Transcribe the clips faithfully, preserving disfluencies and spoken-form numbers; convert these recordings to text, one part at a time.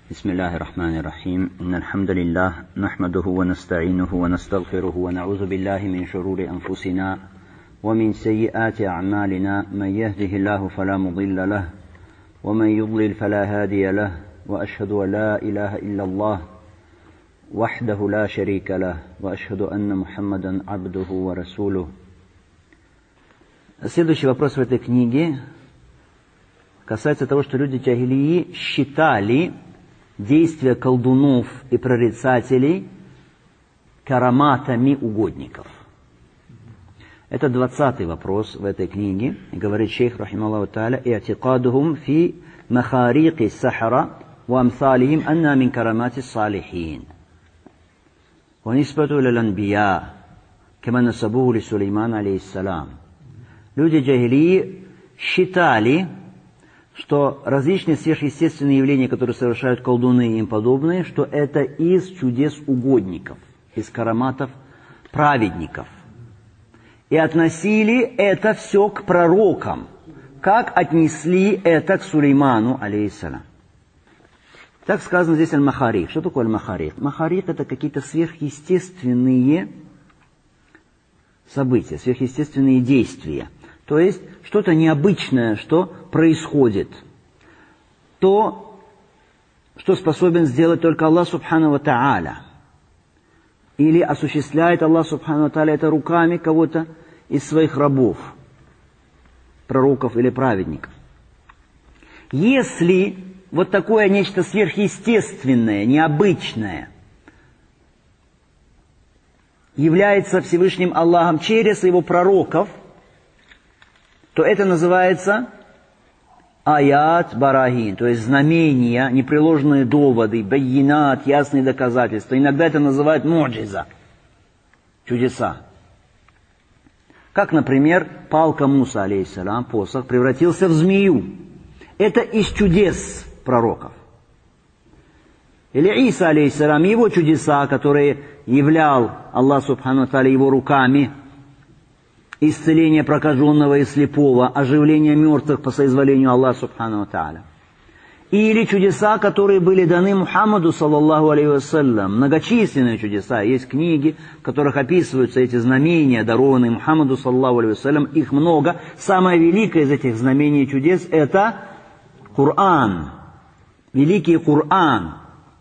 بسم الله الرحمن الرحيم إن الحمد لله نحمده ونستعينه ونستغفره ونعوذ بالله من شرور أنفسنا ومن سيئات أعمالنا من يهده الله فلا مضل له ومن يضلل فلا هادي له وأشهد أن لا إله إلا الله وحده لا شريك له وأشهد أن محمدا عبده ورسوله. Следующий вопрос в этой книге касается того, что люди джахилии считали действия колдунов и прорицателей караматами угодников. Это двадцатый вопрос в этой книге. И говорит шейх, рахималлаху тааля, «И'тикадухум фи махарики сахара ва амсалихим анна мин карамати салихин. Ва нисбату иля ланбия, кама насабуху ли Сулейман алейхиссалам». Люди джахилии считали, что различные сверхъестественные явления, которые совершают колдуны и им подобные, что это из чудес угодников, из караматов праведников. И относили это все к пророкам, как отнесли это к Сулейману, алейхиссалам. Так сказано здесь аль-махарих. Что такое аль-махарих? Махарих — это какие-то сверхъестественные события, сверхъестественные действия. То есть что-то необычное, что происходит. То, что способен сделать только Аллах субхану ва тааля. Или осуществляет Аллах субхану ва тааля это руками кого-то из своих рабов, пророков или праведников. Если вот такое нечто сверхъестественное, необычное является Всевышним Аллахом через его пророков, то это называется аят барахин, то есть знамения, непреложные доводы, байинат, ясные доказательства. Иногда это называют муджиза, чудеса. Как, например, палка Муса, алейхиссалам, посох, превратился в змею. Это из чудес пророков. Или Иса, алейхиссалам, его чудеса, которые являл Аллах субхану ва тааля его руками, исцеление прокаженного и слепого, оживление мертвых по соизволению Аллаха субхану ва тааля. Или чудеса, которые были даны Мухаммаду, саллаллаху алейхи вассалям, многочисленные чудеса. Есть книги, в которых описываются эти знамения, дарованные Мухаммаду, саллаллаху алейхи вассалям. Их много. Самое великое из этих знамений и чудес — это Коран. Великий Коран.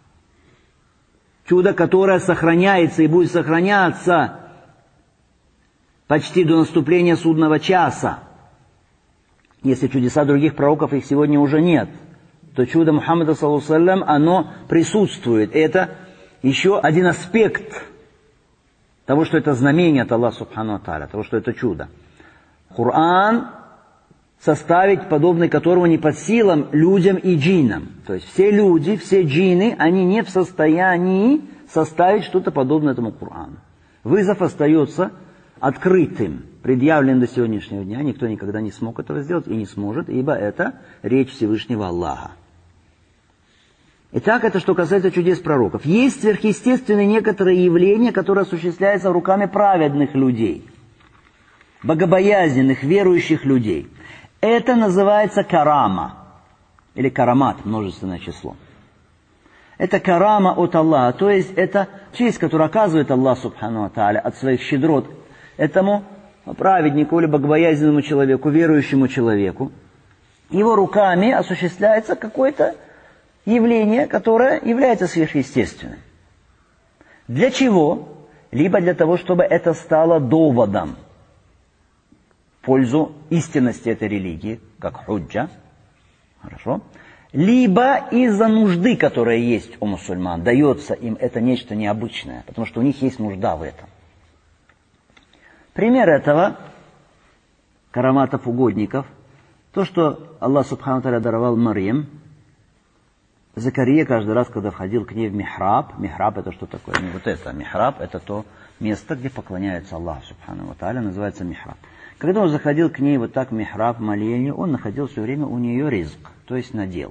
Чудо, которое сохраняется и будет сохраняться почти до наступления судного часа. Если чудеса других пророков, их сегодня уже нет, то чудо Мухаммада, саллаллаху алейхи вассалям, оно присутствует. Это еще один аспект того, что это знамение от Аллаха субхану ва тааля, того, что это чудо. Коран, составить подобный которого не под силам людям и джиннам. То есть все люди, все джинны, они не в состоянии составить что-то подобное этому Корану. Вызов остается открытым, предъявлен до сегодняшнего дня. Никто никогда не смог этого сделать и не сможет, ибо это речь Всевышнего Аллаха. Итак, это что касается чудес пророков. Есть сверхъестественные некоторые явления, которые осуществляются руками праведных людей, богобоязненных, верующих людей. Это называется карама, или карамат, множественное число. Это карама от Аллаха, то есть это честь, которую оказывает Аллах субхану ва тааля от своих щедрот этому праведнику или богобоязненному человеку, верующему человеку. Его руками осуществляется какое-то явление, которое является сверхъестественным. Для чего? Либо для того, чтобы это стало доводом в пользу истинности этой религии, как худжа. Хорошо. Либо из-за нужды, которая есть у мусульман, дается им это нечто необычное, потому что у них есть нужда в этом. Пример этого, караматов угодников, то, что Аллах субхану ва тааля даровал Марьям. Закария каждый раз, когда входил к ней в михраб, михраб это что такое? Не вот это, михраб это то место, где поклоняется Аллаху субхану ва тааля, называется михраб. Когда он заходил к ней вот так в михраб, в молению, он находил все время у нее ризк, то есть надел,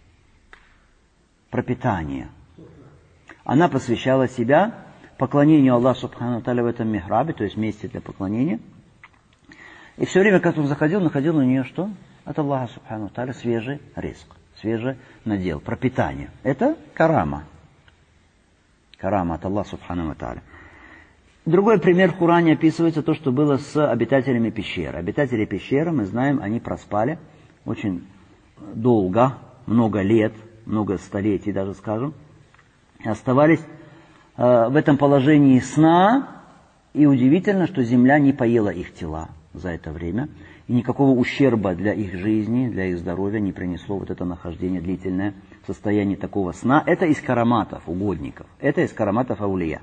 пропитание. Она посвящала себя поклонению Аллаху субхану ва тааля в этом михрабе, то есть месте для поклонения. И все время, как он заходил, находил у нее что? От Аллаха субхану ва тааля свежий ризк, свежее надел, пропитание. Это карама. Карама от Аллаха Субхану ва Тааля. Другой пример в Коране описывается то, что было с обитателями пещеры. Обитатели пещеры, мы знаем, они проспали очень долго, много лет, много столетий даже, скажем, и оставались э, в этом положении сна, и удивительно, что земля не поела их тела за это время, и никакого ущерба для их жизни, для их здоровья не принесло вот это нахождение длительное в состоянии такого сна. Это из караматов, угодников, это из караматов аулия.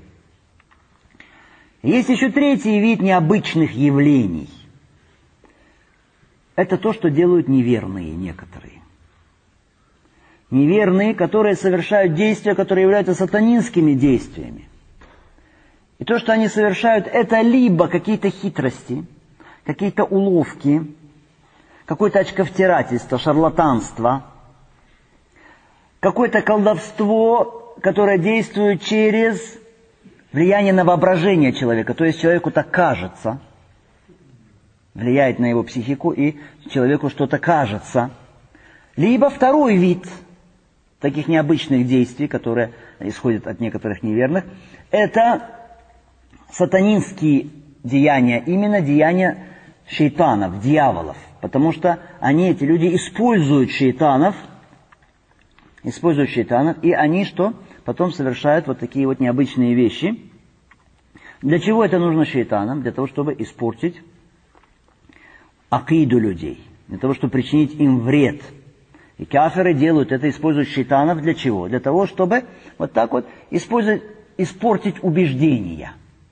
Есть еще третий вид необычных явлений. Это то, что делают неверные некоторые. Неверные, которые совершают действия, которые являются сатанинскими действиями. И то, что они совершают, это либо какие-то хитрости, какие-то уловки, какое-то очковтирательство, шарлатанство, какое-то колдовство, которое действует через влияние на воображение человека. То есть человеку так кажется, влияет на его психику, и человеку что-то кажется. Либо второй вид таких необычных действий, которые исходят от некоторых неверных, это сатанинские деяния, именно деяния шейтанов, дьяволов. Потому что они, эти люди, используют шейтанов, используют шейтанов, и они что? Потом совершают вот такие вот необычные вещи. Для чего это нужно шейтанам? Для того, чтобы испортить акиду людей, для того, чтобы причинить им вред. И кафиры делают это, используют шейтанов для чего? Для того, чтобы вот так вот использовать, испортить убеждения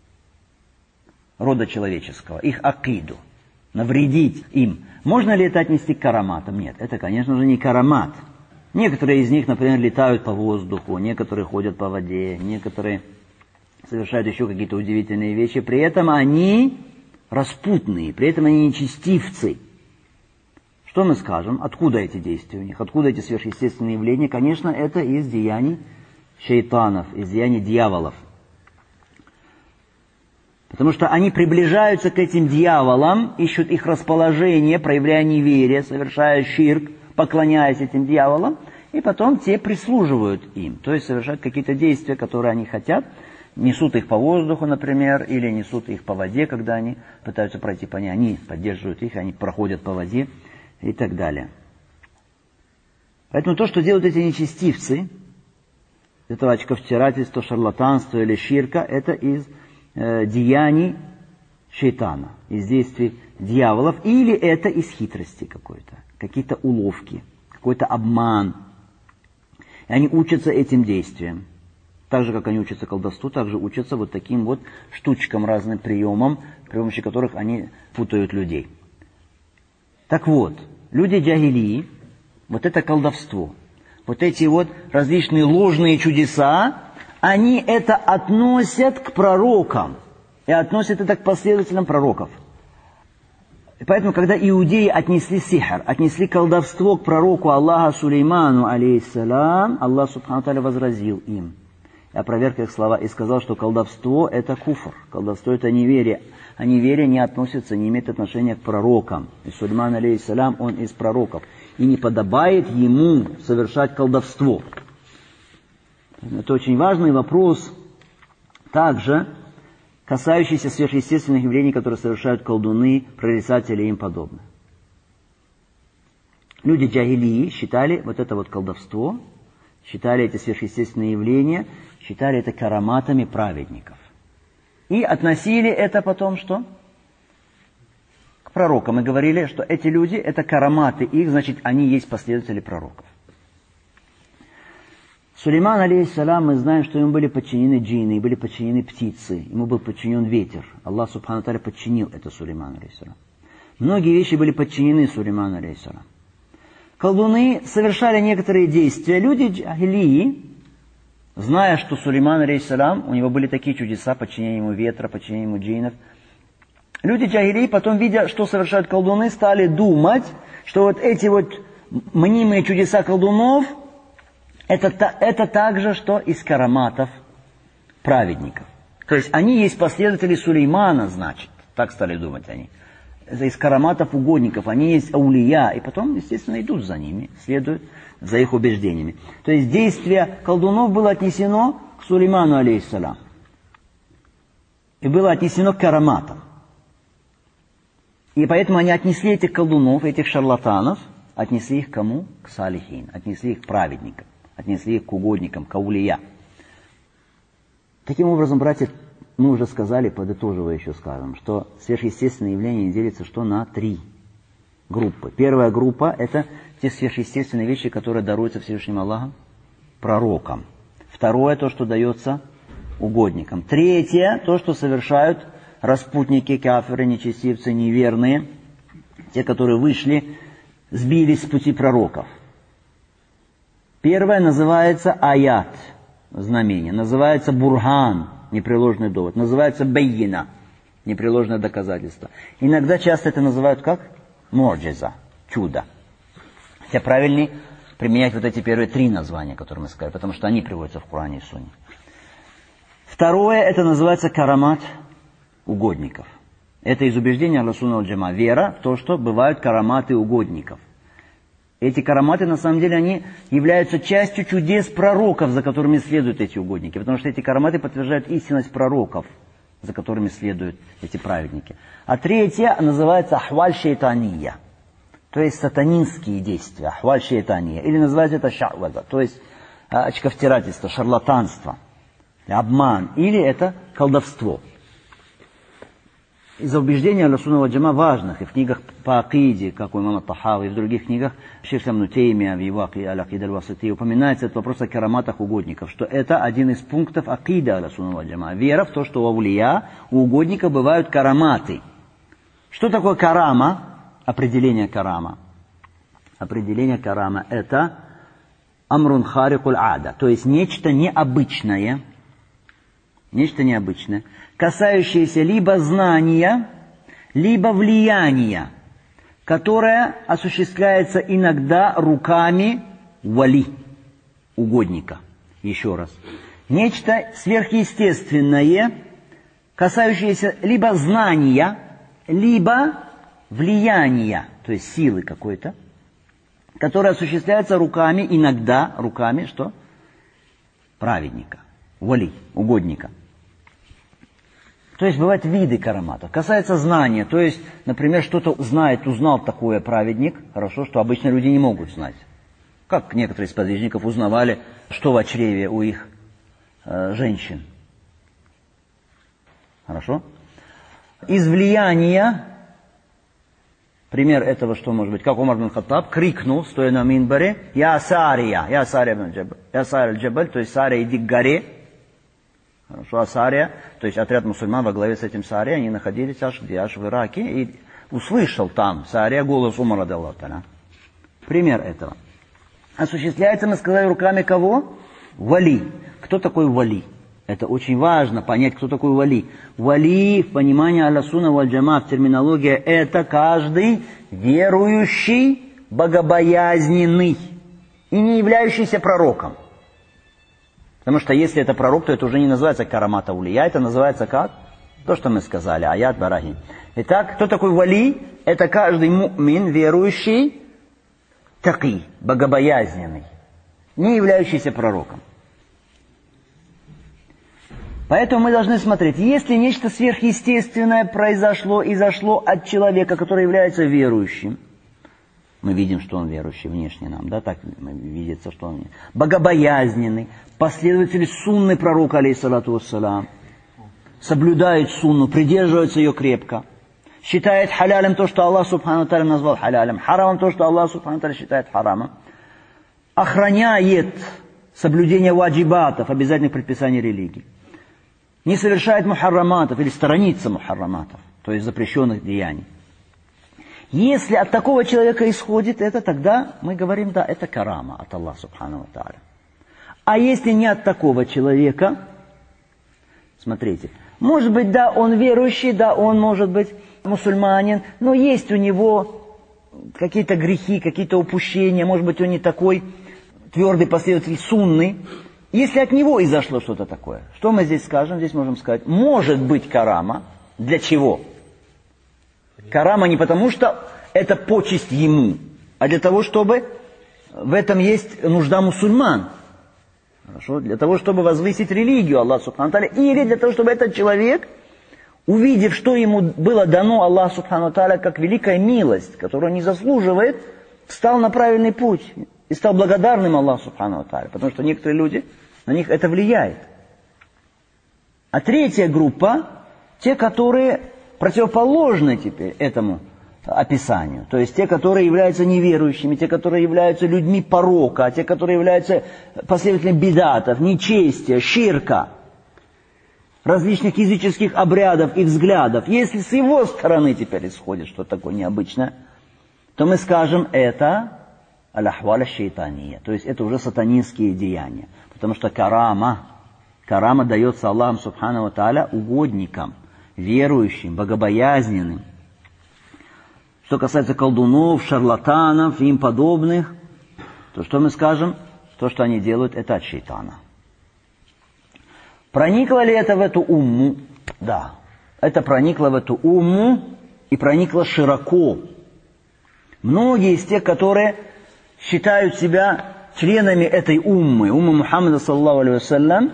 рода человеческого, их акиду, навредить им. Можно ли это отнести к караматам? Нет, это, конечно же, не карамат. Некоторые из них, например, летают по воздуху, некоторые ходят по воде, некоторые совершают еще какие-то удивительные вещи. При этом они распутные, при этом они нечестивцы. Что мы скажем? Откуда эти действия у них? Откуда эти сверхъестественные явления? Конечно, это из деяний шейтанов, из деяний дьяволов. Потому что они приближаются к этим дьяволам, ищут их расположение, проявляя неверие, совершая ширк, поклоняясь этим дьяволам, и потом те прислуживают им. То есть совершают какие-то действия, которые они хотят, несут их по воздуху, например, или несут их по воде, когда они пытаются пройти по ней. Они поддерживают их, они проходят по воде и так далее. Поэтому то, что делают эти нечестивцы, этого очковтирательства, шарлатанства или ширка, это из э, деяний шейтана, из действий дьяволов, или это из хитрости какой-то, какие-то уловки, какой-то обман. И они учатся этим действиям. Так же, как они учатся колдовству, так же учатся вот таким вот штучкам, разным приемам, при помощи которых они путают людей. Так вот, люди джахилии, вот это колдовство, вот эти вот различные ложные чудеса, они это относят к пророкам. И относят это к последователям пророков. И поэтому, когда иудеи отнесли сихр, отнесли колдовство к пророку Аллаха Сулейману, алейхиссалям, Аллах Субхану ва Тааля возразил им, и опроверг их слова, и сказал, что колдовство это куфр, колдовство это неверие, а неверие не относится, не имеет отношения к пророкам. И Сулейман, алейхиссалям, он из пророков, и не подобает ему совершать колдовство. Это очень важный вопрос, также касающийся сверхъестественных явлений, которые совершают колдуны, прорицатели и им подобное. Люди джахилии считали вот это вот колдовство, считали эти сверхъестественные явления, считали это караматами праведников. И относили это потом что? К пророкам. И говорили, что эти люди, это караматы их, значит, они есть последователи пророков. Сулейман, алейхиссалям, мы знаем, что ему были подчинены джинны, были подчинены птицы, ему был подчинен ветер. Аллах Субхану ва Тааля подчинил это Сулейману, алейхиссалям. Многие вещи были подчинены Сулейману, алейхиссалям. Колдуны совершали некоторые действия. Люди джахилии, зная, что Сулейман, алейхиссалям, у него были такие чудеса, подчинение ему ветра, подчинение ему джиннов, люди джахилии, потом, видя, что совершают колдуны, стали думать, что вот эти вот мнимые чудеса колдунов, Это, это также, что из караматов праведников. То есть они есть последователи Сулеймана, значит. Так стали думать они. из караматов угодников, они есть аулия, и потом, естественно, идут за ними, следуют за их убеждениями. То есть действие колдунов было отнесено к Сулейману, алейхиссалям, и было отнесено к караматам. И поэтому они отнесли этих колдунов, этих шарлатанов, отнесли их к кому? К салихин, отнесли их к праведникам, отнесли их к угодникам, к аулия. Таким образом, братья, мы уже сказали, подытоживая еще скажем, что сверхъестественные явления делятся что на три группы. Первая группа – это те сверхъестественные вещи, которые даруются Всевышним Аллахом пророкам. Второе – то, что дается угодникам. Третье – то, что совершают распутники, кафиры, нечестивцы, неверные, те, которые вышли, сбились с пути пророков. Первое называется аят, знамение, называется бурхан, непреложный довод, называется байина, непреложное доказательство. Иногда часто это называют как муджиза, чудо. Хотя правильнее применять вот эти первые три названия, которые мы сказали, потому что они приводятся в Коране и Сунне. Второе, это называется карамат угодников. Это из убеждения Аль-Сунна валь-Джамаа. Вера в то, что бывают караматы угодников. Эти караматы, на самом деле, они являются частью чудес пророков, за которыми следуют эти угодники. Потому что эти караматы подтверждают истинность пророков, за которыми следуют эти праведники. А третье называется ахваль шейтания. То есть сатанинские действия. Ахваль шейтания. Или называется это ша'ваза. То есть очковтирательство, шарлатанство, обман. Или это колдовство. Из-за убеждения Аль-Сунна валь-Джамаа важных, и в книгах по акиде, как у имама Тахави, и в других книгах, шейх Ибн Теймия в его Аль-Акида аль-Васити, упоминается этот вопрос о караматах угодников, что это один из пунктов акида Аль-Сунна валь-Джамаа. Вера в то, что у аулия, у угодника бывают караматы. Что такое карама? Определение карама. Определение карама – это амрун харикуль ада, то есть нечто необычное, нечто необычное, касающееся либо знания, либо влияния, которое осуществляется иногда руками вали, угодника. Еще раз. Нечто сверхъестественное, касающееся либо знания, либо влияния, то есть силы какой-то, которое осуществляется руками, иногда руками, что? Праведника, вали, угодника. То есть бывают виды караматов. Касается знания, то есть, например, что-то знает, узнал такое праведник, хорошо, что обычно люди не могут знать. Как некоторые из подвижников узнавали, что в чреве у их э, женщин. Хорошо? Из влияния, пример этого, что может быть, как Умар бин Хаттаб крикнул, стоя на минбаре, «Я Сария, я Сария бин Джабаль, я Сария аль-Джабаль», то есть Сария, иди к горе. Хорошо, а Сария, то есть отряд мусульман во главе с этим Сарией, они находились аж где, аж в Ираке, и услышал там Сария голос Умара радиаллаху та'аля. Пример этого. Осуществляется, мы сказали, руками кого? Вали. Кто такой вали? Это очень важно понять, кто такой вали. Вали, в понимании Аль-Сунна валь-Джамаа, в терминологии, это каждый верующий, богобоязненный и не являющийся пророком. Потому что если это пророк, то это уже не называется карамат аулия, это называется как? То, что мы сказали, аят барахим. Итак, кто такой вали? Это каждый му'мин, верующий, таки, богобоязненный, не являющийся пророком. Поэтому мы должны смотреть, если нечто сверхъестественное произошло и зашло от человека, который является верующим, мы видим, что он верующий внешне нам, да, так видится, что он богобоязненный, последователь сунны пророка, алейхиссалату вассалам, соблюдает сунну, придерживается ее крепко, считает халялем то, что Аллах субхану тааля назвал халялем, харамом то, что Аллах субхану тааля считает харамом, охраняет соблюдение ваджибатов, обязательных предписаний религии, не совершает мухарраматов или сторонится мухарраматов, то есть запрещенных деяний. Если от такого человека исходит это, тогда мы говорим, да, это карама от Аллаха субхану тааля. А если не от такого человека, смотрите, может быть, да, он верующий, да, он может быть мусульманин, но есть у него какие-то грехи, какие-то упущения, может быть, он не такой твердый последователь сунны. Если от него изошло что-то такое, что мы здесь скажем? Здесь можем сказать, может быть карама. Для чего? Карама не потому, что это почесть ему, а для того, чтобы в этом есть нужда мусульман. Хорошо? Для того, чтобы возвысить религию Аллаха Субхану Тааля, или для того, чтобы этот человек, увидев, что ему было дано Аллаху Субхану Тааля как великая милость, которую он не заслуживает, встал на правильный путь и стал благодарным Аллаху Субхану Тааля. Потому что некоторые люди, на них это влияет. А третья группа, те, которые противоположны теперь этому описанию. То есть те, которые являются неверующими, те, которые являются людьми порока, те, которые являются последователями бидатов, нечестия, ширка, различных языческих обрядов и взглядов. Если с его стороны теперь исходит что-то такое необычное, то мы скажем, это аль-ахваль шайтания. То есть это уже сатанинские деяния. Потому что карама, карама дается Аллахом Субхану ва Тааля угодникам, верующим, богобоязненным. Что касается колдунов, шарлатанов и им подобных, то что мы скажем? То, что они делают, это от шайтана. Проникло ли это в эту умму? Да. Это проникло в эту умму и проникло широко. Многие из тех, которые считают себя членами этой уммы, уммы Мухаммада, саллаллаху алейхи вассалям,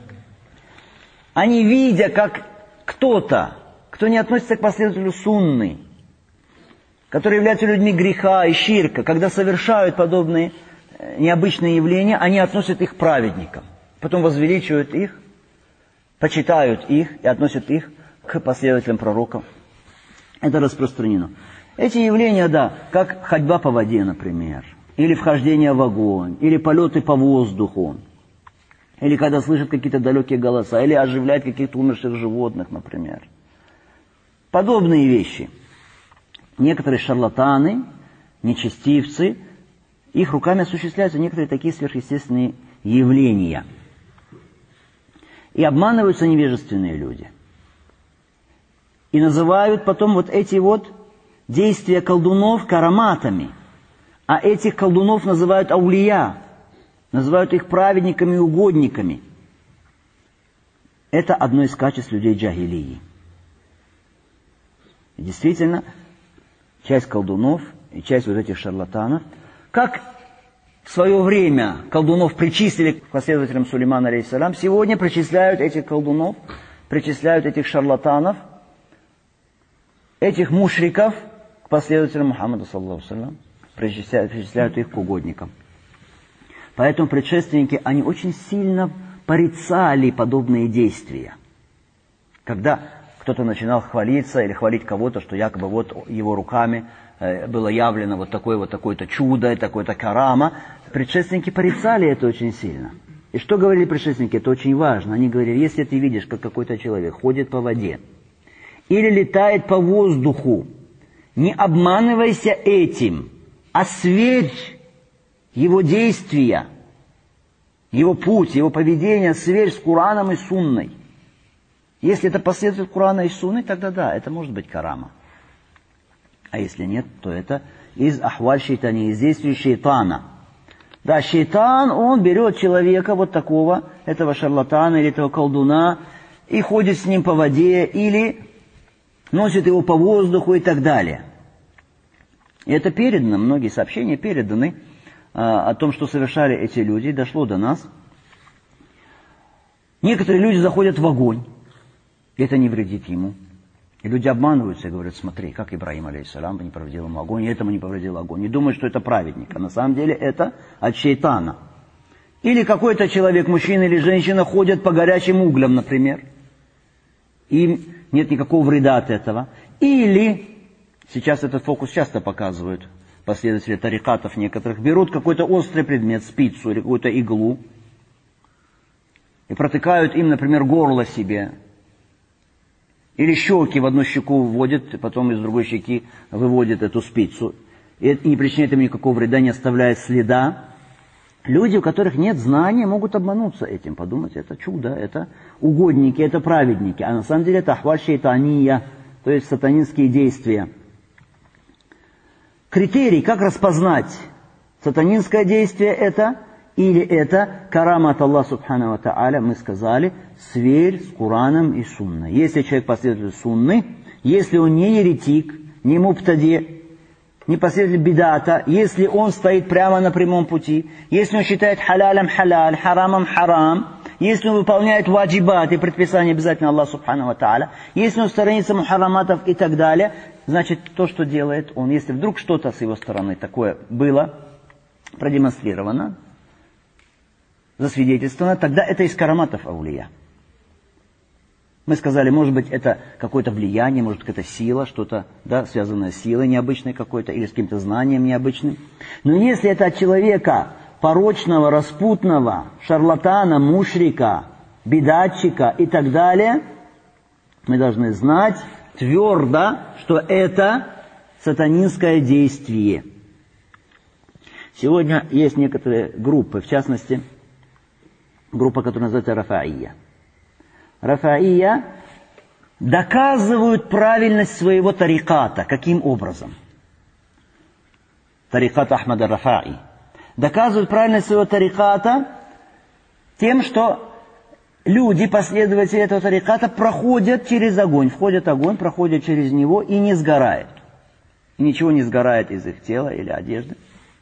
они, видя, как кто-то, кто не относится к последователю сунны, которые являются людьми греха и ширка, когда совершают подобные необычные явления, они относят их к праведникам. Потом возвеличивают их, почитают их и относят их к последователям пророков. Это распространено. Эти явления, да, как ходьба по воде, например, или вхождение в огонь, или полеты по воздуху, или когда слышат какие-то далекие голоса, или оживляют каких-то умерших животных, например. Подобные вещи. Некоторые шарлатаны, нечестивцы, их руками осуществляются некоторые такие сверхъестественные явления. И обманываются невежественные люди. И называют потом вот эти вот действия колдунов караматами. А этих колдунов называют аулия, называют их праведниками и угодниками. Это одно из качеств людей джахилии. И действительно, часть колдунов и часть вот этих шарлатанов, как в свое время колдунов причислили к последователям Сулеймана, алейхиссалям, сегодня причисляют этих колдунов, причисляют этих шарлатанов, этих мушриков к последователям Мухаммада, саллаллаху алейхи ва саллям, причисляют, причисляют их к угодникам. Поэтому предшественники, они очень сильно порицали подобные действия. Когда кто-то начинал хвалиться или хвалить кого-то, что якобы вот его руками э, было явлено вот такое вот такое-то чудо, такое-то карама, предшественники порицали это очень сильно. И что говорили предшественники? Это очень важно. Они говорили, если ты видишь, как какой-то человек ходит по воде или летает по воздуху, не обманывайся этим, а сверь его действия, его путь, его поведение, сверь с Кораном и Сунной. Если это последователь Корана и Сунны, тогда да, это может быть карама. А если нет, то это из ахваль шейтани, из действий шейтана. Да, шейтан, он берет человека вот такого, этого шарлатана или этого колдуна, и ходит с ним по воде, или носит его по воздуху и так далее. И это передано, многие сообщения переданы а, о том, что совершали эти люди, дошло до нас. Некоторые люди заходят в огонь, и это не вредит ему. И люди обманываются и говорят, смотри, как Ибрахим, алейхиссалям, не проводил ему огонь, и этому не проводил огонь. И думают, что это праведник, а на самом деле это от шейтана. Или какой-то человек, мужчина или женщина, ходят по горячим углям, например. Им нет никакого вреда от этого. Или, сейчас этот фокус часто показывают последователи тарикатов некоторых, берут какой-то острый предмет, спицу или какую-то иглу, и протыкают им, например, горло себе. Или щеки в одну щеку вводят, потом из другой щеки выводят эту спицу. И это не причиняет им никакого вреда, не оставляет следа. Люди, у которых нет знания, могут обмануться этим, подумать, это чудо, это угодники, это праведники. А на самом деле это ахваль шейтания, то есть сатанинские действия. Критерий, как распознать, сатанинское действие это или это карама от Аллаха Субхану ва Тааля, мы сказали, сверь с Кораном и Сунной. Если человек последователь Сунны, если он не еретик, не мубтади, не последователь бидата, если он стоит прямо на прямом пути, если он считает халялем халяль, харамом харам, если он выполняет ваджибат и предписания обязательно Аллах субхану ва тааля, если он сторонится мухараматов и так далее, значит, то, что делает он, если вдруг что-то с его стороны такое было продемонстрировано, засвидетельствовано, тогда это из караматов аулия. Мы сказали, может быть, это какое-то влияние, может, какая-то сила, что-то, да, связанное с силой необычной какой-то, или с каким-то знанием необычным. Но если это от человека порочного, распутного, шарлатана, мушрика, бедатчика и так далее, мы должны знать твердо, что это сатанинское действие. Сегодня есть некоторые группы, в частности, группа, которая называется Рафаия. Рафаия доказывают правильность своего тариката. Каким образом? Тарикат Ахмада Рафаи. Доказывают правильность своего тариката тем, что люди, последователи этого тариката, проходят через огонь. Входят в огонь, проходят через него и не сгорают. И ничего не сгорает из их тела или одежды.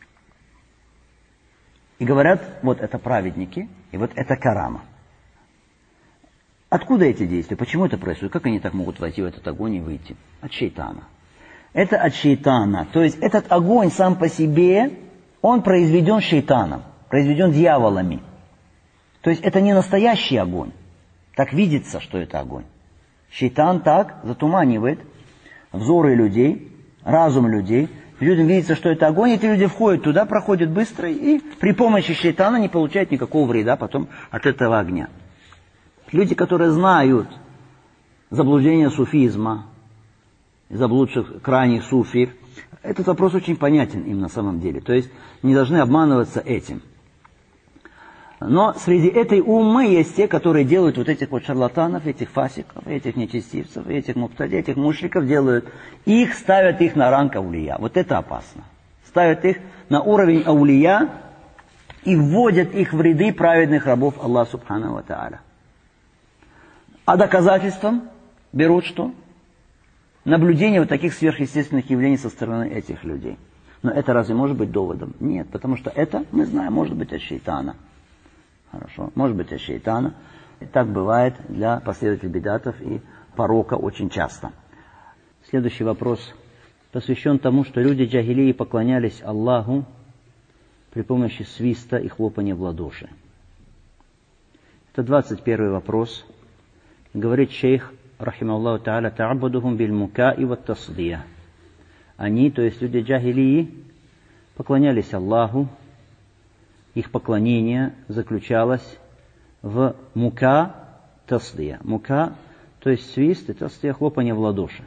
И говорят, вот это праведники, и вот это карама. Откуда эти действия? Почему это происходит? Как они так могут войти в этот огонь и выйти? От шейтана. Это от шейтана. То есть этот огонь сам по себе, он произведен шейтаном, произведен дьяволами. То есть это не настоящий огонь. Так видится, что это огонь. Шейтан так затуманивает взоры людей, разум людей. Людям видится, что это огонь, эти люди входят туда, проходят быстро и при помощи шейтана не получают никакого вреда потом от этого огня. Люди, которые знают заблуждение суфизма, заблудших крайних суфиев, этот вопрос очень понятен им на самом деле. То есть не должны обманываться этим. Но среди этой уммы есть те, которые делают вот этих вот шарлатанов, этих фасиков, этих нечестивцев, этих муптади, этих мушриков, делают их, ставят их на ранг аулия. Вот это опасно. Ставят их на уровень аулия и вводят их в ряды праведных рабов Аллаха субхану ва тааля. А доказательством берут что? Наблюдение вот таких сверхъестественных явлений со стороны этих людей. Но это разве может быть доводом? Нет, потому что это, мы знаем, может быть от шейтана. Хорошо, может быть от шейтана. И так бывает для последователей бидатов и порока очень часто. Следующий вопрос посвящен тому, что люди джахилии поклонялись Аллаху при помощи свиста и хлопания в ладоши. Это двадцать первый вопрос. Говорит шейх, рахималлаху та'аля, та'аббадухум биль мука'i ват тасдия. Они, то есть люди джахилии, поклонялись Аллаху. Их поклонение заключалось в мука тасдия. Мука, то есть свист, и тасдия, хлопание в ладоши.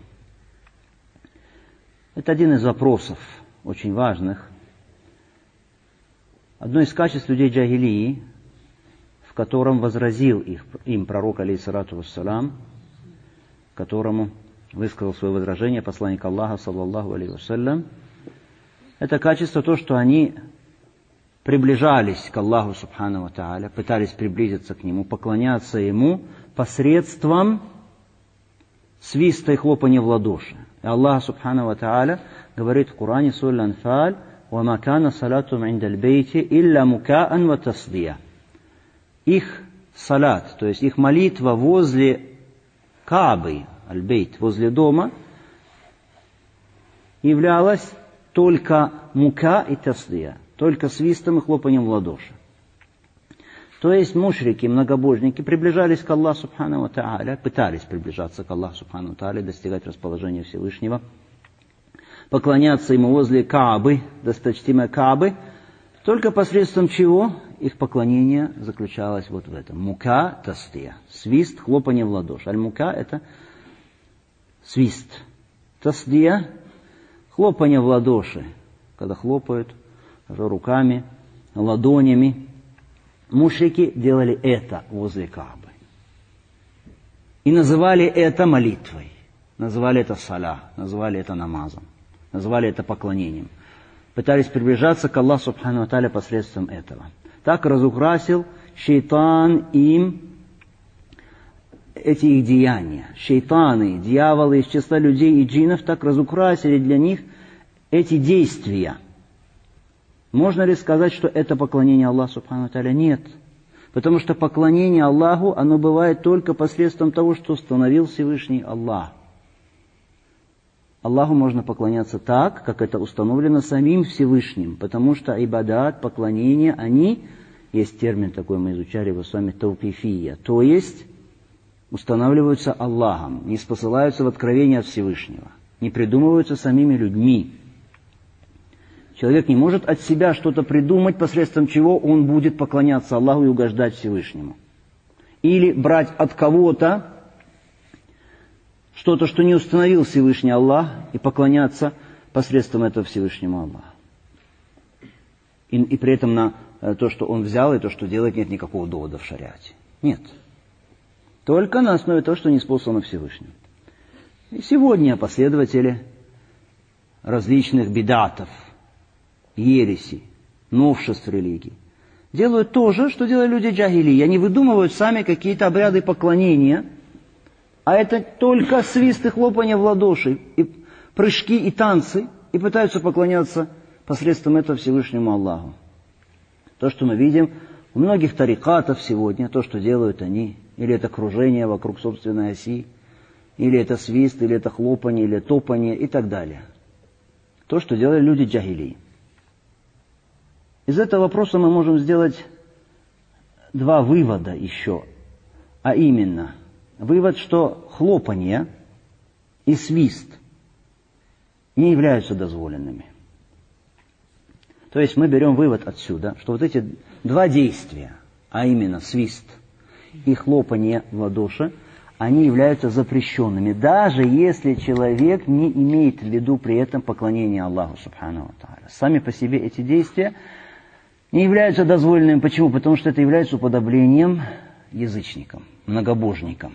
Это один из вопросов, очень важных. Одно из качеств людей джахилии, в котором возразил их, им пророк, алейхиссалату вассалам, которому высказал свое возражение посланник Аллаха, саллаллаху алейхи вассалям, это качество то, что они приближались к Аллаху субхану ва тааля, пытались приблизиться к Нему, поклоняться Ему посредством свиста и хлопания в ладоши. И Аллах субхану ва тааля говорит в Коране, сура Анфаль, وَمَا كَانَ صَلَاتُهُمْ عِنْدَ الْبَيْتِ إِلَّا مُكَاءً وَتَصْدِيًا. Их салат, то есть их молитва возле Каабы, аль-Бейт, возле дома, являлась только мука и тасдия, только свистом и хлопанием в ладоши. То есть мушрики, многобожники приближались к Аллаху субхану ва тааля, пытались приближаться к Аллаху субхану ва тааля, достигать расположения Всевышнего, поклоняться Ему возле Каабы, досточтимой Каабы, только посредством чего их поклонение заключалось вот в этом. Мука тастия. Свист, хлопание в ладоши. Аль-мука — это свист. Тастия — хлопание в ладоши. Когда хлопают руками, ладонями. Мушрики делали это возле Каабы. И называли это молитвой. Называли это саля. Называли это намазом. Называли это поклонением. Пытались приближаться к Аллаху субхану ва тааля посредством этого. Так разукрасил шейтан им эти их деяния. Шейтаны, дьяволы из числа людей и джиннов так разукрасили для них эти действия. Можно ли сказать, что это поклонение Аллаху Субхану ва Тааля? Нет. Потому что поклонение Аллаху, оно бывает только посредством того, что установил Всевышний Аллах. Аллаху можно поклоняться так, как это установлено самим Всевышним, потому что ибадат, поклонение, они, есть термин такой, мы изучали его с вами, таукифия, то есть устанавливаются Аллахом, не спосылаются в откровение от Всевышнего, не придумываются самими людьми. Человек не может от себя что-то придумать, посредством чего он будет поклоняться Аллаху и угождать Всевышнему. Или брать от кого-то что-то, что не установил Всевышний Аллах, и поклоняться посредством этого Всевышнему Аллаху. И, и при этом на то, что он взял, и то, что делает, нет никакого довода в шариате. Нет. Только на основе того, что не спослано Всевышним. И сегодня последователи различных бидатов, ереси, новшеств религии делают то же, что делают люди джахили. Они выдумывают сами какие-то обряды поклонения, а это только свист и хлопанье в ладоши, и прыжки и танцы, и пытаются поклоняться посредством этого Всевышнему Аллаху. То, что мы видим у многих тарикатов сегодня, то, что делают они, или это кружение вокруг собственной оси, или это свист, или это хлопанье, или топанье и так далее. То, что делали люди джахили. Из этого вопроса мы можем сделать два вывода еще. А именно, вывод, что хлопанье и свист не являются дозволенными. То есть мы берем вывод отсюда, что вот эти два действия, а именно свист и хлопанье в ладоши, они являются запрещенными, даже если человек не имеет в виду при этом поклонение Аллаху Субхану ва Тааля. Сами по себе эти действия не являются дозволенными. Почему? Потому что это является уподоблением язычникам, многобожникам.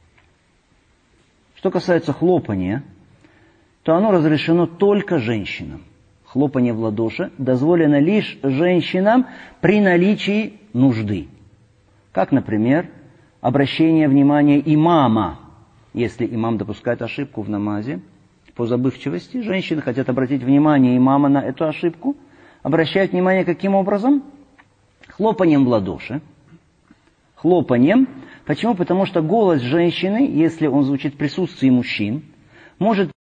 Что касается хлопания, то оно разрешено только женщинам. Хлопание в ладоши дозволено лишь женщинам при наличии нужды. Как, например, обращение внимания имама. Если имам допускает ошибку в намазе, по забывчивости, женщины хотят обратить внимание имама на эту ошибку, обращают внимание каким образом? Хлопанием в ладоши. Хлопанием. Почему? Потому что голос женщины, если он звучит в присутствии мужчин, может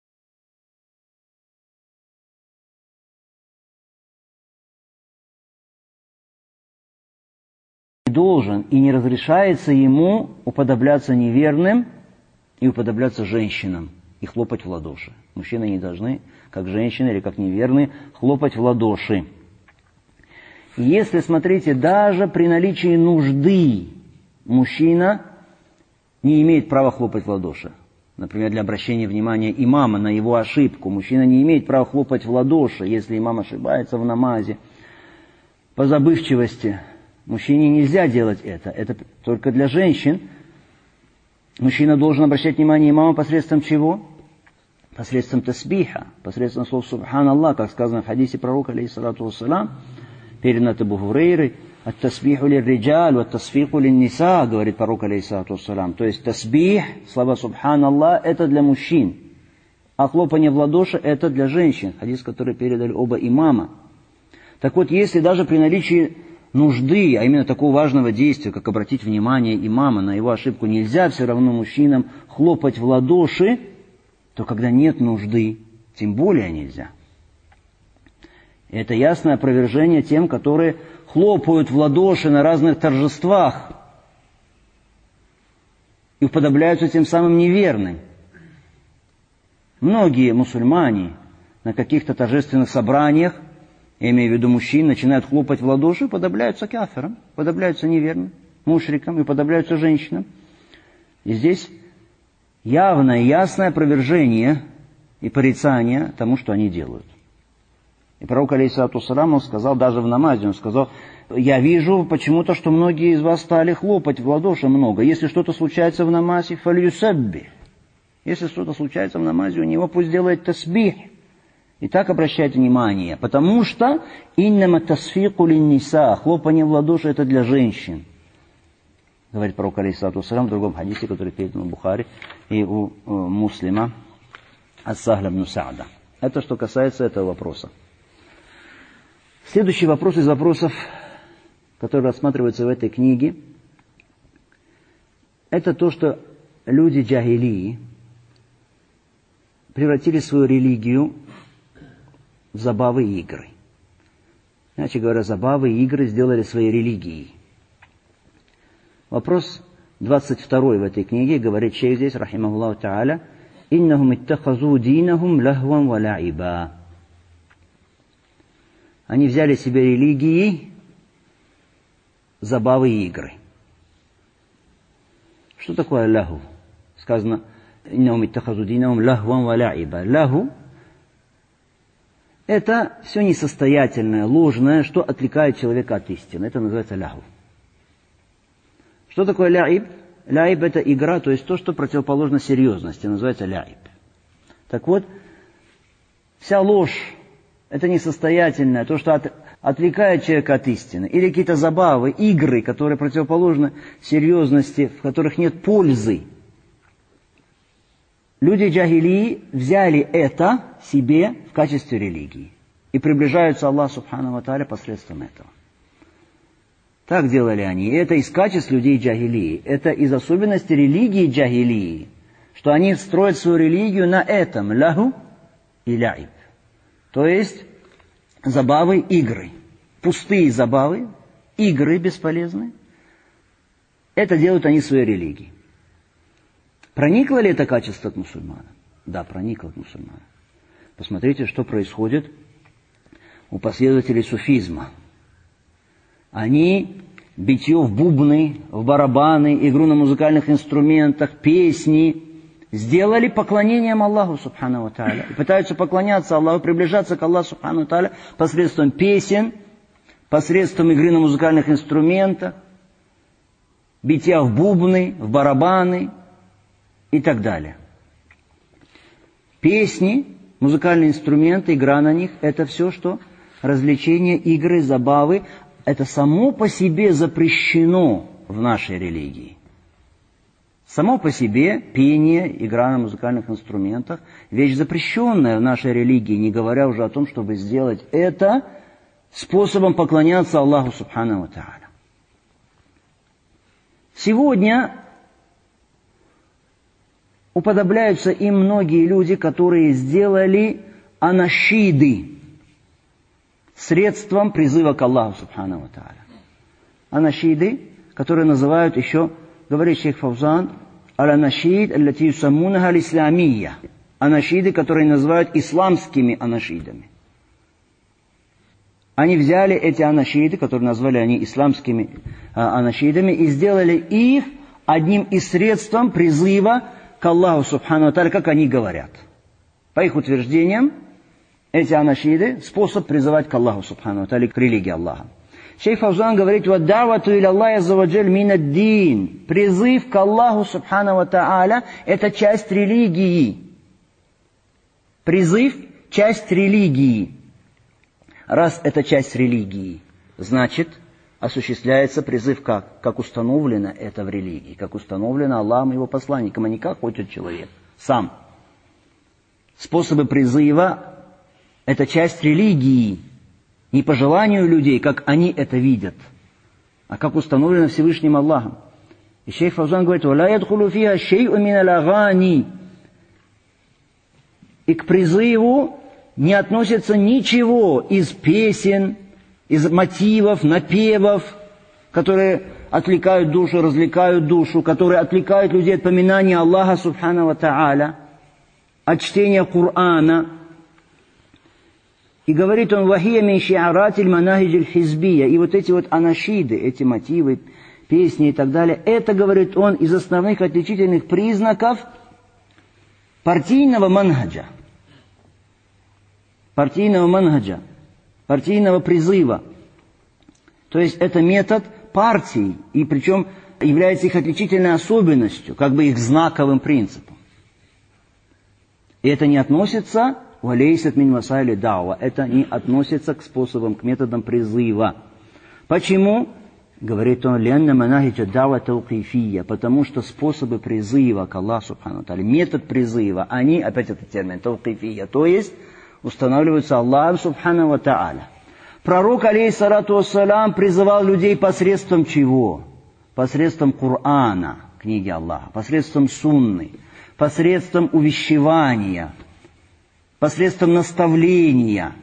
должен и не разрешается ему уподобляться неверным и уподобляться женщинам и хлопать в ладоши. Мужчины не должны, как женщины или как неверные, хлопать в ладоши. И если, смотрите, даже при наличии нужды мужчина не имеет права хлопать в ладоши. Например, для обращения внимания имама на его ошибку. Мужчина не имеет права хлопать в ладоши, если имам ошибается в намазе. По забывчивости мужчине нельзя делать это. Это только для женщин. Мужчина должен обращать внимание имама посредством чего? Посредством тасбиха, посредством слов «Субханаллах», как сказано в хадисе пророка, алейхиссалату вассалам, передано от Абу Хурейры, «Ат-тасбиху лир-риджаль, ват-тасфику лин-ниса», говорит пророк, алейхиссалату вассалам. То есть тасбих, слова «Субханаллах» — это для мужчин, а хлопание в ладоши — это для женщин, хадис, который передали оба имама. Так вот, если даже при наличии нужды, а именно такого важного действия, как обратить внимание имама на его ошибку, нельзя все равно мужчинам хлопать в ладоши, то когда нет нужды, тем более нельзя. И это ясное опровержение тем, которые хлопают в ладоши на разных торжествах и уподобляются тем самым неверным. Многие мусульмане на каких-то торжественных собраниях, я имею в виду мужчин, начинают хлопать в ладоши и уподобляются кафирам, уподобляются неверным, мушрикам и уподобляются женщинам. И здесь явное, ясное опровержение и порицание тому, что они делают. И пророк, алейхиссалату вассалам, он сказал, даже в намазе, он сказал, я вижу почему-то, что многие из вас стали хлопать в ладоши много. Если что-то случается в намазе, фалюсабби. Если что-то случается в намазе, у него пусть делает тасбих. И так обращайте внимание, потому что иннама тасфику лин-ниса, хлопание в ладоши — это для женщин. говорит пророк алейхиссалату вассалям в другом хадисе, который передан у Бухари и у, у Муслима от Сахля ибн Са'да. Это что касается этого вопроса. Следующий вопрос из вопросов, которые рассматриваются в этой книге, это то, что люди джахилии превратили свою религию в забавы и игры. Иначе говоря, забавы и игры сделали своей религией. Вопрос двадцать второй в этой книге, говорит шейх здесь, рахимахуллаху та'аля, «Иннахум иттахазу динахум лахван ва ла'iба». Они взяли себе религией забавы и игры. Что такое лаху? Сказано, «Иннахум иттахазу динахум лахван ва ла'iба». Лаху – это все несостоятельное, ложное, что отвлекает человека от истины. Это называется лаху. Что такое ляиб? Ляиб – это игра, то есть то, что противоположно серьезности, называется ляиб. Так вот, вся ложь – это несостоятельное, то, что от, отвлекает человека от истины. Или какие-то забавы, игры, которые противоположны серьезности, в которых нет пользы. Люди джахилии взяли это себе в качестве религии и приближаются Аллаху субхану ва тааля посредством этого. Так делали они. И это из качеств людей джахилии. Это из особенностей религии джахилии, что они строят свою религию на этом. Лаху и ляиб. То есть забавы, игры. Пустые забавы, игры бесполезные. Это делают они своей религией. Проникло ли это качество к мусульманам? Да, проникло к мусульманам. Посмотрите, что происходит у последователей суфизма. Они битье в бубны, в барабаны, игру на музыкальных инструментах, песни сделали поклонением Аллаху субхану ва тааля. И пытаются поклоняться Аллаху, приближаться к Аллаху субхану ва тааля посредством песен, посредством игры на музыкальных инструментах, битья в бубны, в барабаны и так далее. Песни, музыкальные инструменты, игра на них – это все, что развлечения, игры, забавы. Это само по себе запрещено в нашей религии. Само по себе пение, игра на музыкальных инструментах – вещь запрещенная в нашей религии, не говоря уже о том, чтобы сделать это способом поклоняться Аллаху субхану ва тааля. Сегодня уподобляются им многие люди, которые сделали анашиды средством призыва к Аллаху субхану ва тааля. Анашиды, которые называют еще, говорит шейх Фаузан, аль-анашид, аллати юсаммунаха аль-исламия. Анашиды, которые называют исламскими анашидами. Они взяли эти анашиды, которые назвали они исламскими а, анашидами, и сделали их одним из средств призыва к Аллаху субхану ва тааля, как они говорят. По их утверждениям, эти анашиды – способ призывать к Аллаху субхану ва тааля, к религии Аллаха. Шейх Фаузан говорит, «Ваддавату иля Аллахи азза ва джаль мин ад-дин». Призыв к Аллаху субхану ва тааля – это часть религии. Призыв – часть религии. Раз это часть религии, значит, осуществляется призыв как? Как установлено это в религии, как установлено Аллахом и его посланником, а не как хочет человек сам. Способы призыва – это часть религии, не по желанию людей, как они это видят, а как установлено Всевышним Аллахом. И шейх Фаузан говорит, «Ва ла ядхулу фиха шей'ун мин аль-агани». И к призыву не относится ничего из песен, из мотивов, напевов, которые отвлекают душу, развлекают душу, которые отвлекают людей от поминания Аллаха субхану ва тааля, от чтения Корана. И говорит он, «Вахия мин ши'аратиль манахиджиль хизбия». И вот эти вот анашиды, эти мотивы, песни и так далее, это, говорит он, из основных отличительных признаков партийного манхаджа. Партийного манхаджа, партийного призыва. То есть это метод партий, и причем является их отличительной особенностью, как бы их знаковым принципом. И это не относится, валейсат мин васайли дауа, это не относится к способам, к методам призыва. Почему? Говорит он, «Лянна манахиджа дава таукифия», потому что способы призыва к Аллаху субхану тааля, метод призыва, они, опять этот термин, таукифия, то есть устанавливаются Аллахом субхану тааля. Пророк, алейхиссалату вассалям, призывал людей посредством чего? Посредством Корана, книги Аллаха, посредством сунны, посредством увещевания, посредством наставления,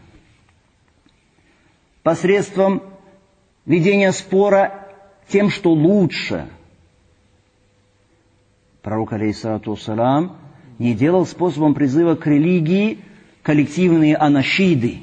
посредством ведения спора тем, что лучше. Пророк, алейхиссалату вассалям, не делал способом призыва к религии коллективные анашиды,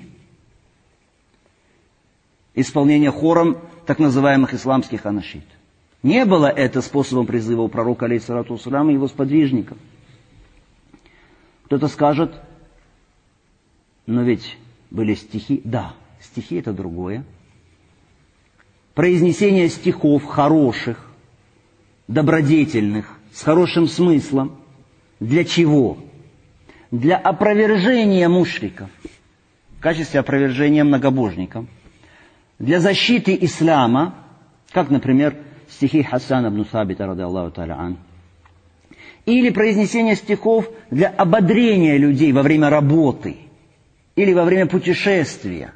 исполнение хором так называемых исламских анашид. Не было это способом призыва у пророка, алейхиссалату вассалям, и его сподвижников. Кто-то скажет, но ведь были стихи. Да, стихи это другое. Произнесение стихов хороших, добродетельных, с хорошим смыслом. Для чего? Для опровержения мушриков, в качестве опровержения многобожников. Для защиты ислама, как, например, стихи Хасан ибн Сабита, ради Аллаху та'аля ан. Или произнесение стихов для ободрения людей во время работы или во время путешествия.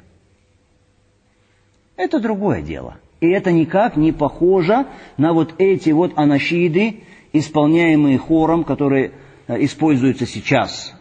Это другое дело. И это никак не похоже на вот эти вот анашиды, исполняемые хором, которые используются сейчас.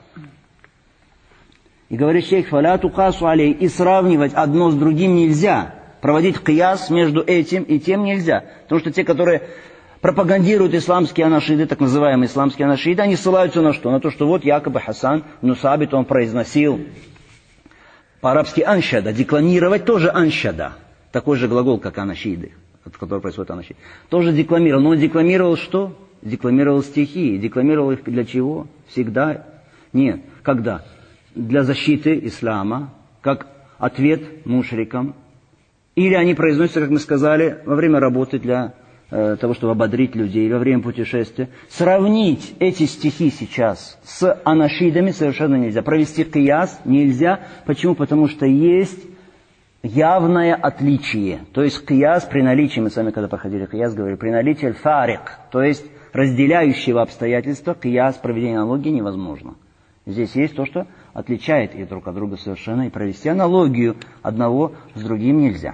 И говорит шейх, «Фаля тукасу алей», и сравнивать одно с другим нельзя. Проводить кияс между этим и тем нельзя. Потому что те, которые пропагандируют исламские анашиды, так называемые исламские анашиды, они ссылаются на что? На то, что вот якобы Хасан ибн Сабит, он произносил по-арабски аншада. Декламировать тоже аншада. Такой же глагол, как анашиды, от которого происходит анашид. Тоже декламировал. Но он декламировал что? Декламировал стихи. Декламировал их для чего? Всегда? Нет. Когда? Для защиты ислама, как ответ мушрикам. Или они произносятся, как мы сказали, во время работы для э, того, чтобы ободрить людей, во время путешествия. Сравнить эти стихи сейчас с анашидами совершенно нельзя. Провести кияс нельзя. Почему? Потому что есть явное отличие. То есть кияс при наличии, мы с вами когда проходили кияс, говорили, при наличии аль-фарик, то есть разделяющего обстоятельства, кияс, проведение аналогии невозможно. Здесь есть то, что отличает их друг от друга совершенно, и провести аналогию одного с другим нельзя.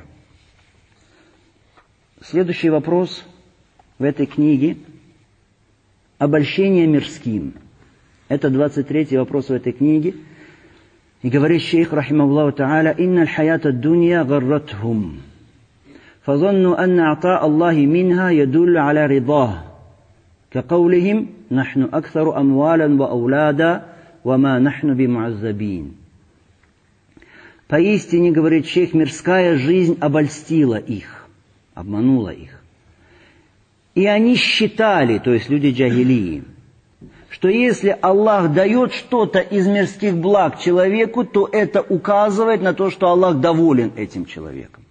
Следующий вопрос в этой книге – обольщение мирским. Это двадцать третий вопрос в этой книге. И говорит шейх, рахимахуллаху та'аля, «Инна аль-хаята ад-дунья гарратхум, фазанну анна ата Аллахи минха ядуллю аля ридах, кақаулихим, нахну аксару амвалан ва аулада, ва ма нахну бимуаззабин». Поистине, говорит шейх, мирская жизнь обольстила их, обманула их. И они считали, то есть люди джахилии, что если Аллах дает что-то из мирских благ человеку, то это указывает на то, что Аллах доволен этим человеком.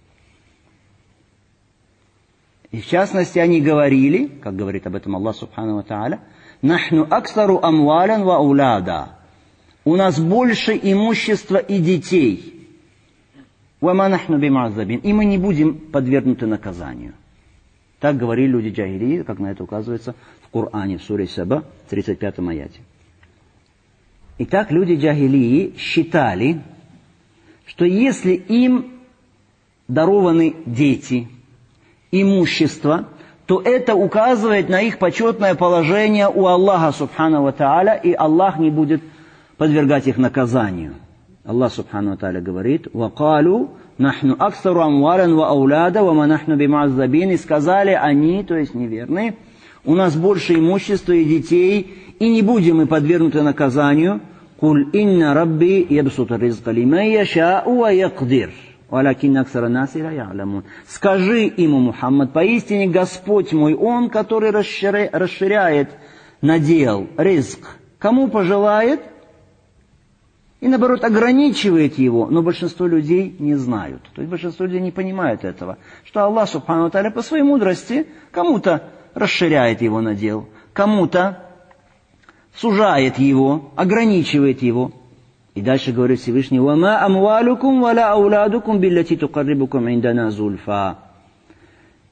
И в частности, они говорили, как говорит об этом Аллах субхану ва тааля, «Нахну аксару амвалян ва ауляда». У нас больше имущества и детей. «Ва ма нахну бимуаззабин». И мы не будем подвергнуты наказанию. Так говорили люди джахилии, как на это указывается в Коране, в суре Саба, тридцать пятом аяте. Итак, люди джахилии считали, что если им дарованы дети, имущество, то это указывает на их почетное положение у Аллаха субхану ва тааля, и Аллах не будет подвергать их наказанию. Аллах субхану ва тааля говорит, «Вакалу нахну аксару амвалан ва ауляда, ва ма нахну бимуаззабин». И сказали они, то есть неверные, у нас больше имущества и детей, и не будем мы подвергнуты наказанию. «Куль инна рабби ябсута ризка лиман яша'у ва якдир, валякинна аксара наси ла я'ламун». Скажи ему, Мухаммад, поистине Господь мой, Он, который расширяет надел, ризк, кому пожелает, и, наоборот, ограничивает его, но большинство людей не знают. То есть большинство людей не понимают этого, что Аллах, субхану ва тааля, по своей мудрости кому-то расширяет его надел, кому-то сужает его, ограничивает его. И дальше говорит Всевышний, «Вама амвалукум валя ауладукум биллати тукаррибукум индана зульфа».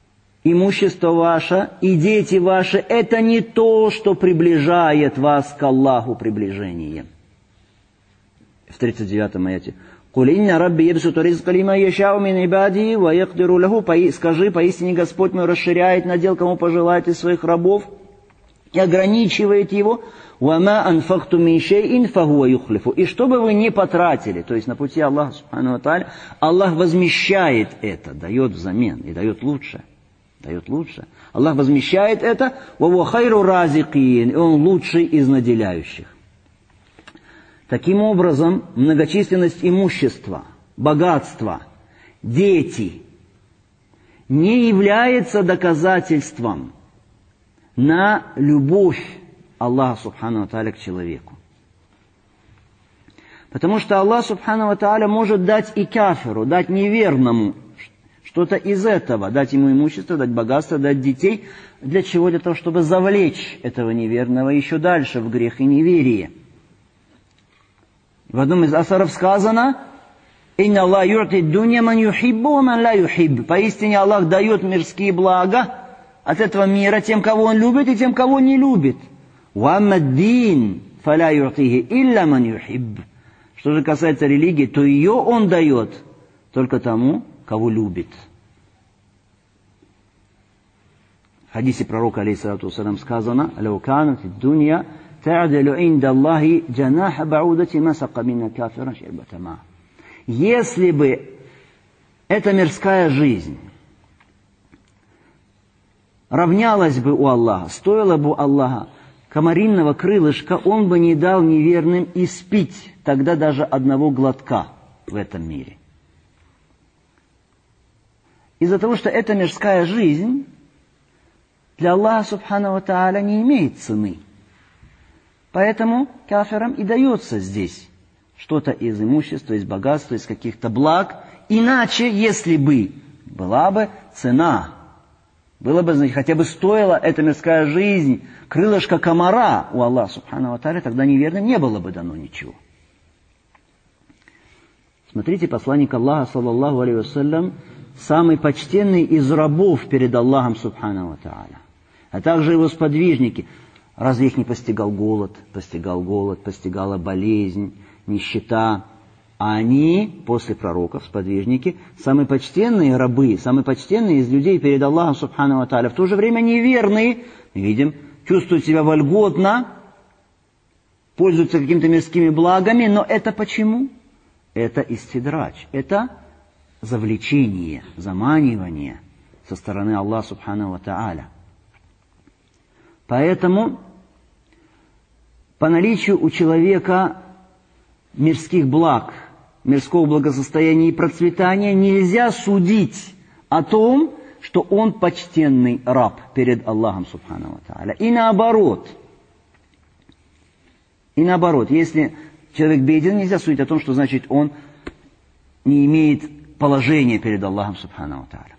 имущество ваше и дети ваши – это не то, что приближает вас к Аллаху приближением. В тридцать девятом аяте. «Куль инна рабби ябсуту ризка лиман яшау мин ибади ва якдиру лаху». Скажи, поистине Господь мой расширяет надел, кому пожелает из своих рабов, и ограничивает его. «Вама анфакту мин шейин фахуа юхлифу». И что бы вы ни потратили, то есть на пути Аллаха, субхану ва тааля, Аллах возмещает это, дает взамен и дает лучше. Дает лучше. Аллах возмещает это, «Ва хайру разикин», и Он лучший из наделяющих. Таким образом, многочисленность имущества, богатства, дети не является доказательством на любовь Аллаха субхану ва тааля к человеку. Потому что Аллах субхану ва тааля может дать и кафиру, дать неверному что-то из этого, дать ему имущество, дать богатство, дать детей. Для чего? Для того, чтобы завлечь этого неверного еще дальше в грех и неверие. В одном из асаров сказано: «Инна Аллах юрти дунья ман юхиббу, ман ла юхибб». Поистине Аллах дает мирские блага от этого мира тем, кого Он любит, и тем, кого не любит. «Вамма дин фаля юртихи илля ман юхибб». Что же касается религии, то ее Он дает только тому, кого любит. В хадисе пророка, алейхиссалату вассалям, сказано: «Лау канат дунья та'дилу инда Аллахи джанаха ба'удати ма сака минна кафиран шербата ма». Если бы эта мирская жизнь равнялась бы у Аллаха, стоила бы у Аллаха комаринного крылышка, Он бы не дал неверным испить тогда даже одного глотка в этом мире. Из-за того, что эта мирская жизнь для Аллаха субхану ва тааля не имеет цены. Поэтому кафирам и дается здесь что-то из имущества, из богатства, из каких-то благ. Иначе, если бы была бы цена, было бы, значит, хотя бы стоила эта мирская жизнь крылышко комара у Аллаха субхану ва тааля, тогда неверным не было бы дано ничего. Смотрите, посланник Аллаха, саллаллаху алейхи вассалям, самый почтенный из рабов перед Аллахом субхану ва тааля, а также его сподвижники. Разве их не постигал голод? Постигал голод, постигала болезнь, нищета. А они, после пророков, сподвижники, самые почтенные рабы, самые почтенные из людей перед Аллахом субхану ва тааля, в то же время неверные, видим, чувствуют себя вольготно, пользуются какими-то мирскими благами, но это почему? Это истидрач, это завлечение, заманивание со стороны Аллаха субхану ва тааля. Поэтому по наличию у человека мирских благ, мирского благосостояния и процветания нельзя судить о том, что он почтенный раб перед Аллахом субхану ва тааля. И наоборот, и наоборот, если человек беден, нельзя судить о том, что значит он не имеет положения перед Аллахом субхану ва тааля.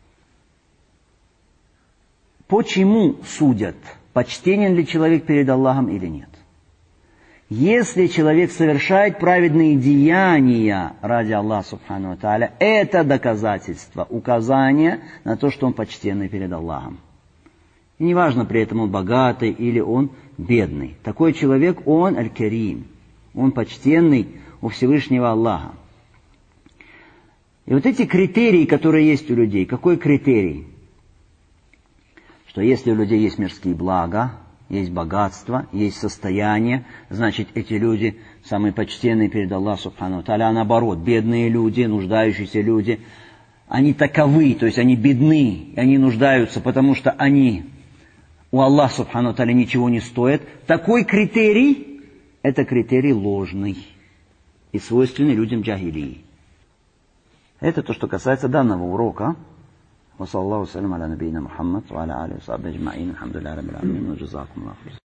Почему судят, почтенен ли человек перед Аллахом или нет? Если человек совершает праведные деяния ради Аллаха субхану ва тааля, это доказательство, указание на то, что он почтенный перед Аллахом. И неважно, при этом он богатый или он бедный. Такой человек, он аль-Карим, он почтенный у Всевышнего Аллаха. И вот эти критерии, которые есть у людей, какой критерий? Что если у людей есть мирские блага, есть богатство, есть состояние, значит, эти люди самые почтенные перед Аллахом субхану ва тааля, а наоборот, бедные люди, нуждающиеся люди, они таковы, то есть они бедны, и они нуждаются, потому что они у Аллаха субхану ва тааля ничего не стоят. Такой критерий, это критерий ложный и свойственный людям джахилии. Это то, что касается данного урока. وصلى الله وسلم على نبينا محمد وعلى آله وصحبه أجمعين الحمد لله رب العالمين وجزاكم الله خير.